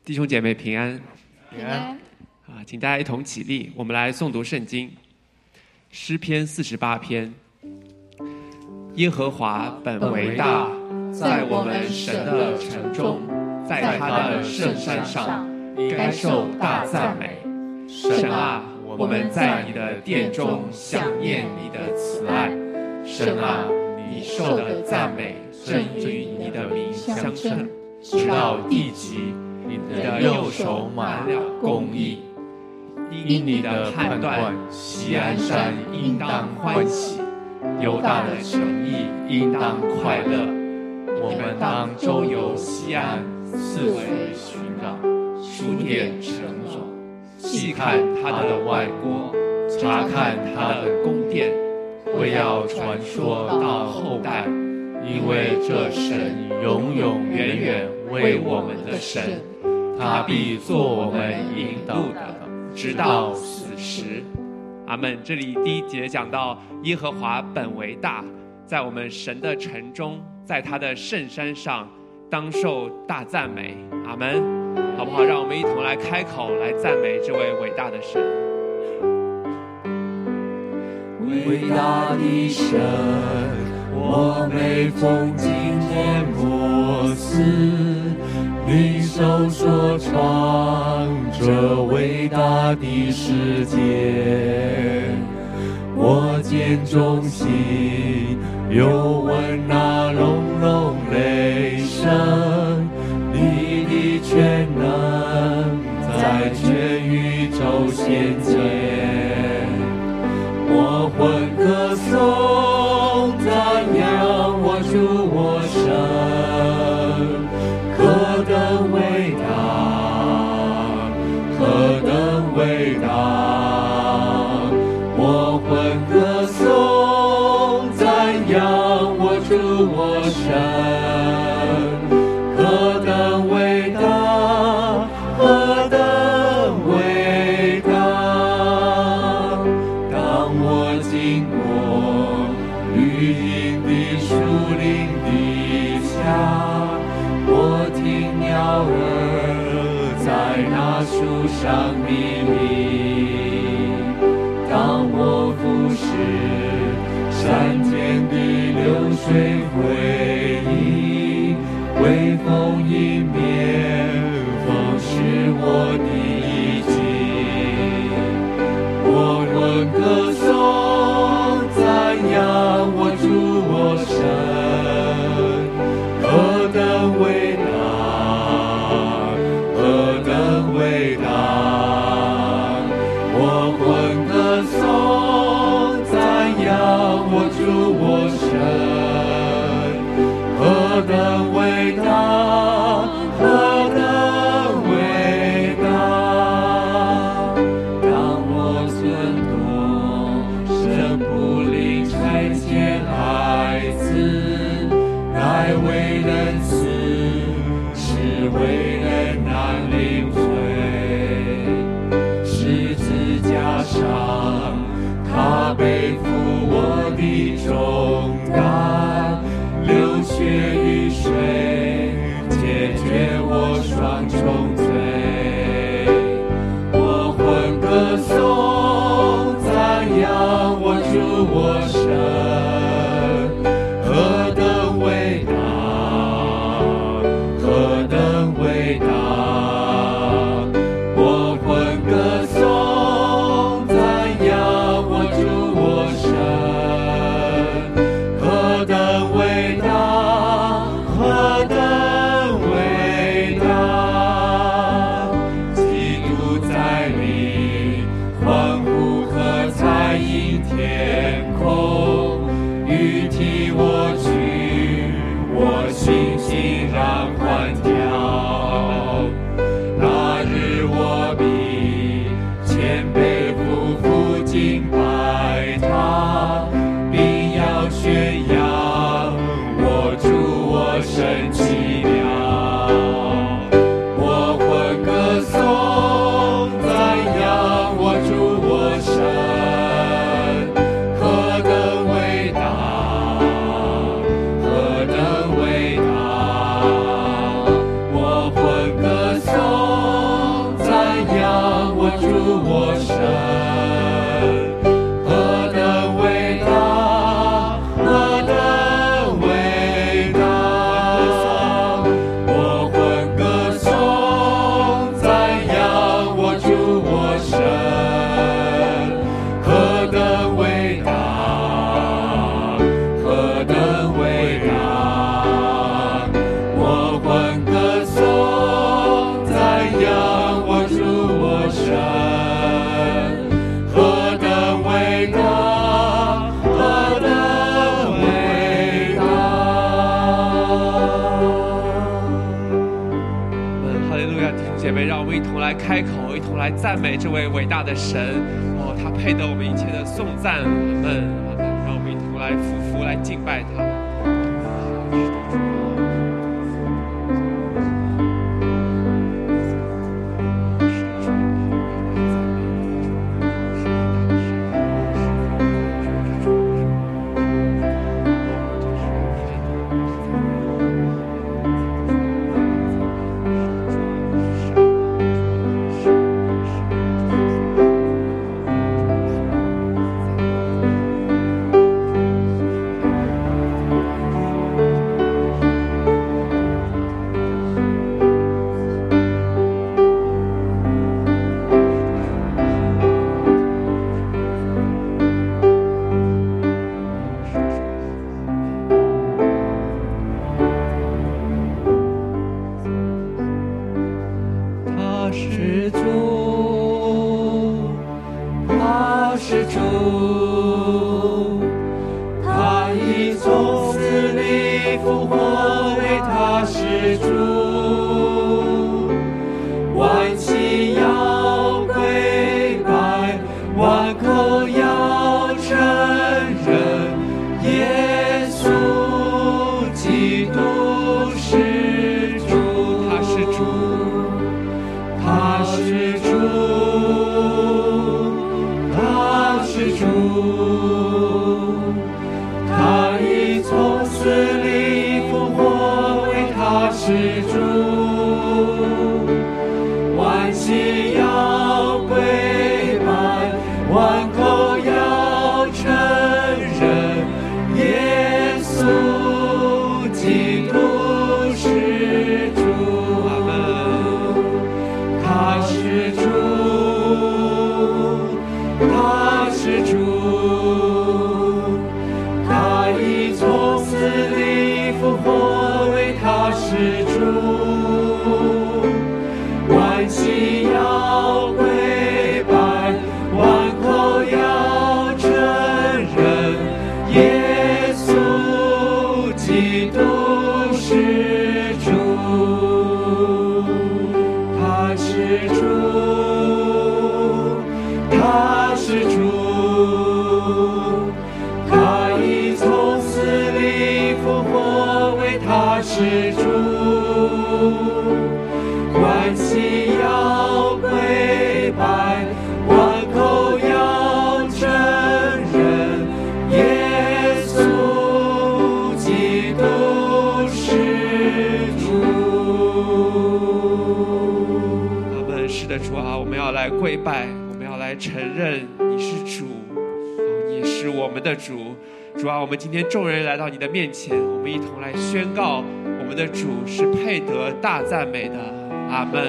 弟兄姐妹平安， 平安。 请大家一同起立，我们来诵读圣经。诗篇48篇。耶和华本为大，在我们神的城中，在他的圣山上，该受大赞美。神啊，我们在你的殿中想念你的慈爱。神啊，你受的赞美正与你的名相称，直到地极。你的右手满了公义，因你的判断，锡安山应当欢喜，犹大的诚意应当快乐。我们当周游锡安，四围寻找，数点城守，细看他的外郭，查看他的宫殿，为要传说到后代，因为这神永永远远为我们的神。他必做我们引路的，直到死时。阿们。这里第一节讲到耶和华本为大，在我们神的城中，在他的圣山上，当受大赞美。阿们，好不好？让我们一同来开口来赞美这位伟大的神。 伟大的神，我每逢纪念末世，你手所创这伟大的世界，我见中心又闻那隆隆雷声，你的全能在全宇宙显现，我魂歌颂赞扬我主我神。何等伟大，何等伟大！我魂歌颂赞扬我主我神。何等伟大，何等伟大！当我经过绿荫的树林底下，我听鸟儿在那树上鸣鸣。当我俯视山间的流水回忆，微风迎面，风是我的衣襟。我论歌颂赞扬我主我神。何等伟大，何等伟大！我魂歌颂赞扬我主我神。何等伟大，何等伟大！当我尊多神不吝差遣孩子来为人死，是为人难领罪。十字架上，他背负我的重担，流血与水，解决我双重罪。我魂歌颂赞扬我主我神。何等伟大，何等伟大！我魂歌颂赞扬我主我神。何等伟大，何等伟大！ 何等伟大，何等伟大！我魂歌颂，赞扬我主我神，何等伟大，何等伟大！我魂歌颂，赞扬我主我神，何等伟大，何等伟大！ 哈利路亚，弟兄姐妹，让我们一同来开口，一同来赞美这位伟大的神。哦，他配得我们一切的颂赞。阿们，阿们。让我们一同来匍匐，来敬拜他。 他是主，他是主，他已从死里复活，为他是主。万心要跪拜，万口要承认，耶稣基督是主。 他是主。 他是主，他是主，他已从死里复活，为他是主。万心要跪拜，万口要承认，耶稣基督是主。 阿们。 他是主，他是主，他已从死里复活，为他是主。万心要跪拜，万口要承认，耶稣基督是主。他是主，他是主，他已从死里复活，为他是主。万心要跪拜，万口要承认，耶稣基督是主。 是的，主啊，我们要来跪拜，我们要来承认你是主，你是我们的主。主啊，我们今天众人来到你的面前，我们一同来宣告，我们的主是配得大赞美的。阿们。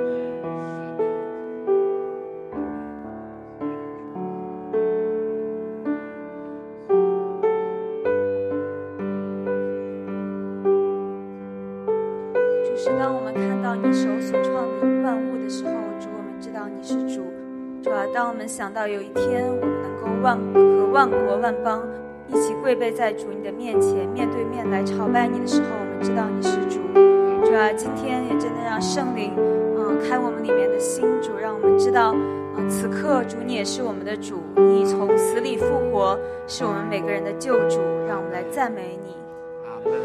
当我们看到你手所创的万物的时候，主，我们知道你是主。主啊，当我们想到有一天我们能够和万国万邦一起跪背在主你的面前，面对面来朝拜你的时候，我们知道你是主。主啊，今天也真的让圣灵开我们里面的心，主，让我们知道此刻主你也是我们的主，你从死里复活，是我们每个人的救主，让我们来赞美你。 阿们。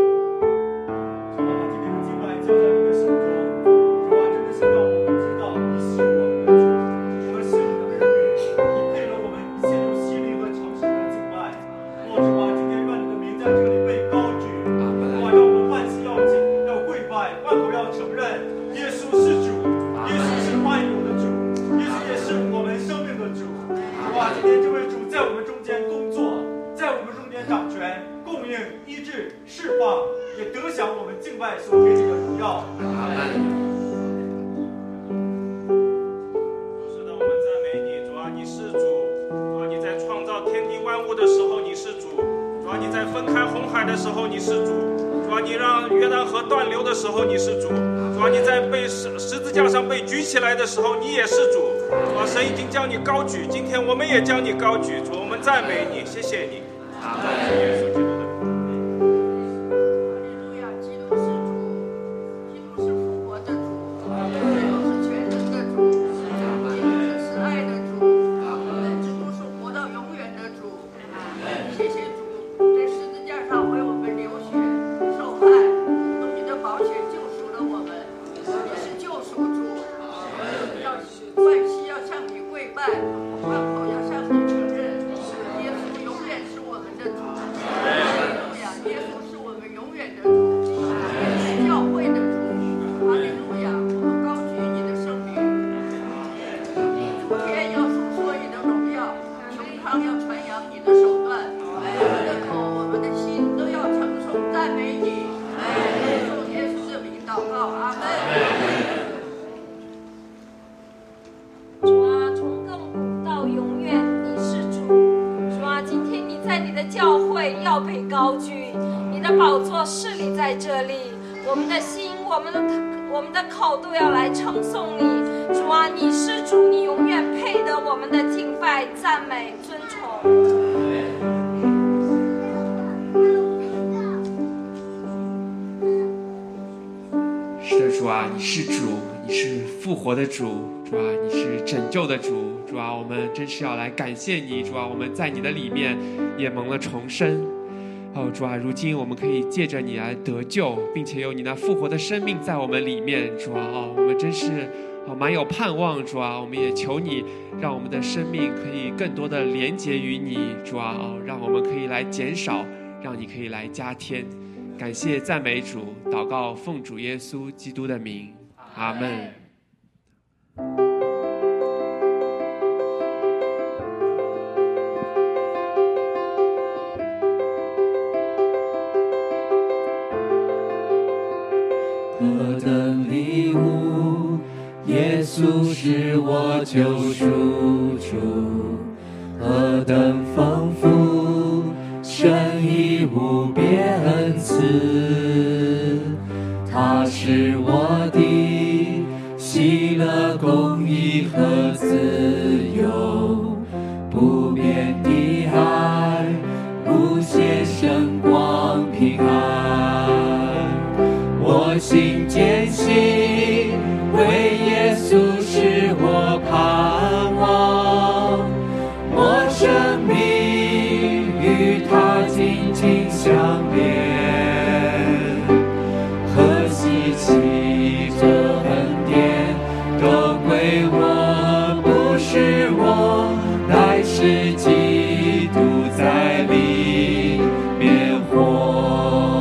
就在你的手中，主啊，真的是让我们知道你是我们的主，我们是你的儿女，你配了我们一切用心灵和诚实的敬拜。主啊，今天愿你的名在这里被高举，主啊，让我们万事要紧，要跪拜，万口要承认，耶稣是主，耶稣是万有的主，耶稣也是我们生来的时候你是主，主啊，你让约旦河断流的时候你是主，主啊，你在被十字架上被举起来的时候你也是主，主啊，神已经将你高举，今天我们也将你高举，主，我们赞美你，谢谢你，阿门。耶稣基督的名。 我们的口都要来称颂你，主啊，你是主，你永远配得我们的敬拜、赞美、尊崇。 是的，主啊，你是主，你是复活的主，主啊，你是拯救的主，主啊，我们真是要来感谢你，主啊，我们在你的里面也蒙了重生。主啊，如今我们可以借着你来得救，并且有你那复活的生命在我们里面，主啊，我们真是蛮有盼望，主啊，我们也求你让我们的生命可以更多的连结于你，主啊，让我们可以来减少，让你可以来加添。感谢赞美主，祷告奉主耶稣基督的名，阿们。 何等礼物，耶稣是我救赎主，何等丰富，神以无边恩赐，他是我的喜乐、公义和自由，不变的爱，无限圣光平安。我心坚信，为耶稣是我盼望，我生命与他紧紧相连，何希奇这恩典都归我，不是我，乃是基督在里面活。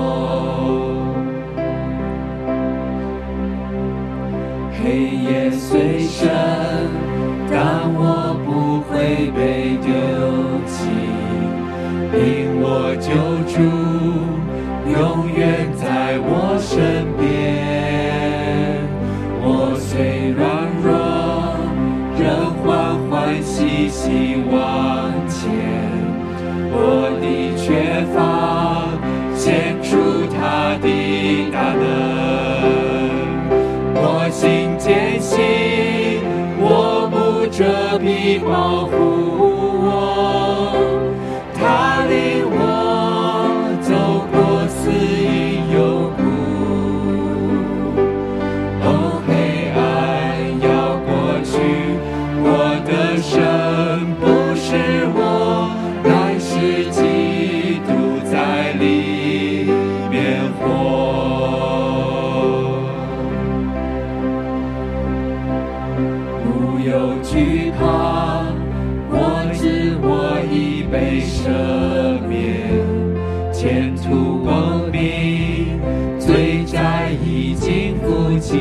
黑夜虽深，但我不会被丢弃，因我救主永远在我身边。我虽软弱，仍欢欢喜喜往前，我的缺乏显出他的大能。我心坚信，我不遮蔽保护我，他领我走过死荫幽谷。哦，黑暗要过去，我的神不是我，乃是基督在里面活。不有惧怕，我知我已被赦免，前途光明，罪债已经付清。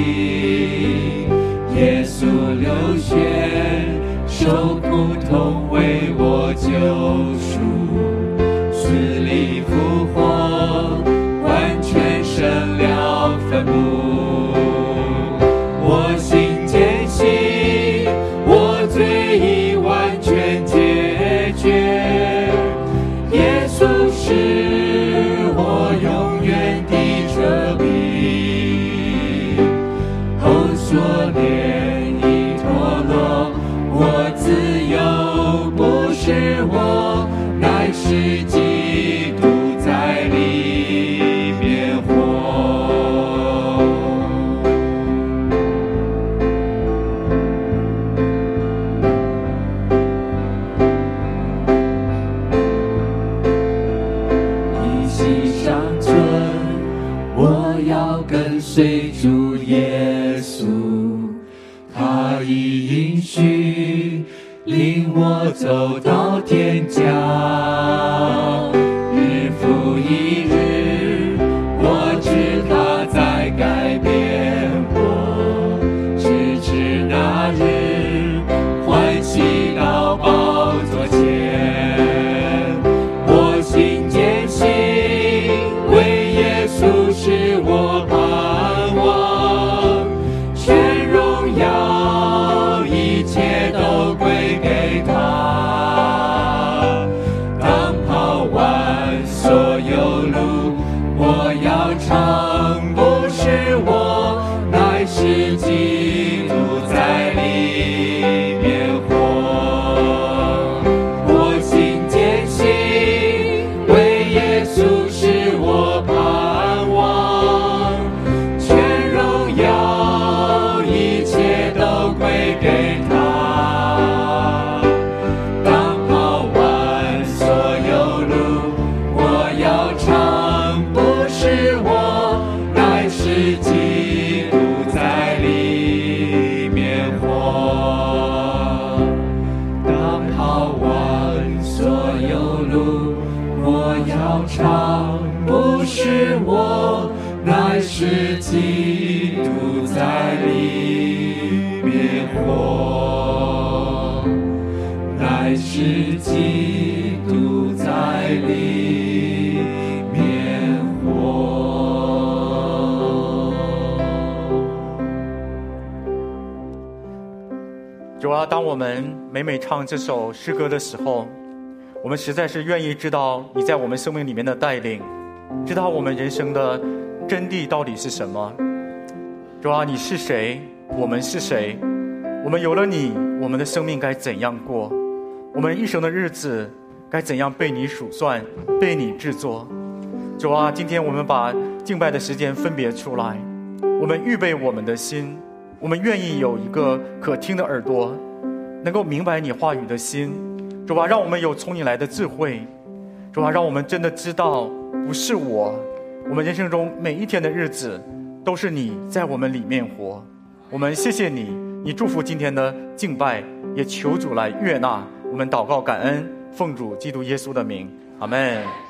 耶稣流血，受苦痛为我救赎，死里复活，完全胜了坟墓。我心坚信，我罪已完全解决， 锁链已脱落，我自由不是我，乃是基督在里面活。一息尚存，我要跟随主耶稣，他已应许领我走到天家，日复一日，我知他在改变我，直至那日欢喜到宝座前，我心坚信为耶稣是我盼望，全荣耀一切都归给他。当跑完所有路，我要唱，不是我，乃是基督在里面活。我心坚信为耶稣是我盼望，全荣耀一切都归给他。当跑完所有路，我要唱，不是我，乃是基督在里面活。当跑完所有路，我要唱，不是我，乃是基督在里面活，乃是基督在里面活。 主啊，当我们每每唱这首诗歌的时候，我们实在是愿意知道你在我们生命里面的带领，知道我们人生的真谛到底是什么。主啊，你是谁，我们是谁，我们有了你，我们的生命该怎样过，我们一生的日子该怎样被你数算，被你制作。主啊，今天我们把敬拜的时间分别出来，我们预备我们的心，我们愿意有一个可听的耳朵，能够明白你话语的心。主啊，让我们有从你来的智慧。主啊，让我们真的知道不是我们人生中每一天的日子都是你在我们里面活。我们谢谢你，你祝福今天的敬拜，也求主来悦纳我们祷告感恩，奉主基督耶稣的名，阿们。